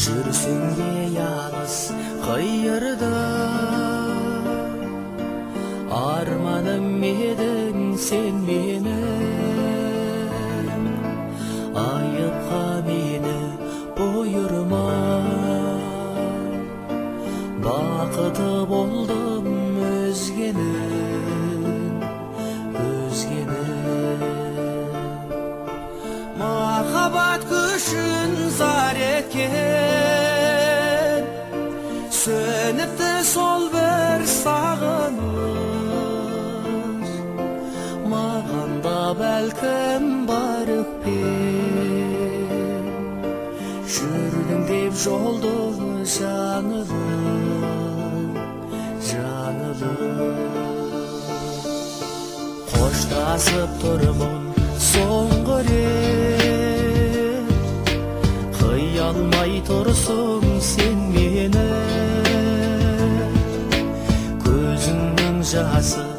жүрсің бе ялғыз қиырда, арманым едің сен менің, айыпқа мені бұйырма. Бақыты болдым өзгенің. Махаббат күшін зар еткен, сөніпті сол бір сағыныш. Маған да бәлкім бар өкпем, жүрдің деп жолды жаңылып. Қоштасып тұрмын соңғы рет, қия алмай тұрсың сен мені, көзіңнің жасы